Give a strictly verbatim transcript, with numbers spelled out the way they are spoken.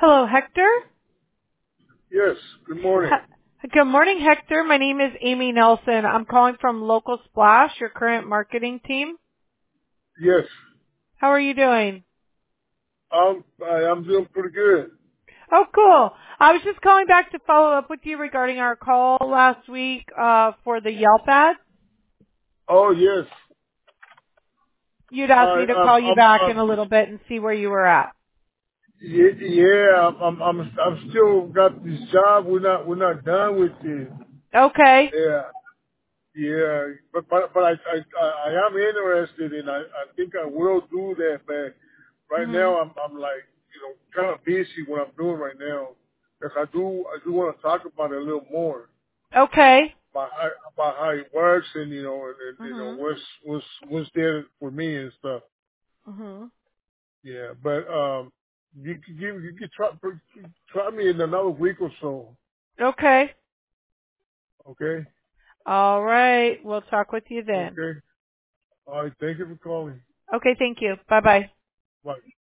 Hello, Hector. Yes, good morning. He- Good morning, Hector. My name is Amy Nelson. I'm calling from Local Splash, your current marketing team. Yes, How are you doing? I'm I, I'm doing pretty good. Oh, cool. I was just calling back to follow up with you regarding our call last week uh, for the Yelp ad. Oh yes, You'd asked I me to I'm call you I'm, back in I'm a little bit and see where you were at. yeah, yeah I'm I'm I'm still got this job. We're not we're not done with it. Okay. Yeah, yeah, but but but I I I I am interested and I I think I will do that. But right Mhm. now I'm I'm like you know kind of busy what I'm doing right now because I do I do want to talk about it a little more. Okay. about how, about how it works and you know and, and you know Mhm. what's what's what's there for me and stuff. Mhm. Yeah, but um, you can give you can try try me in another week or so. Okay. Okay, All right. We'll talk with you then. okay. All right. Thank you for calling. Okay. Thank you. Bye bye. Bye.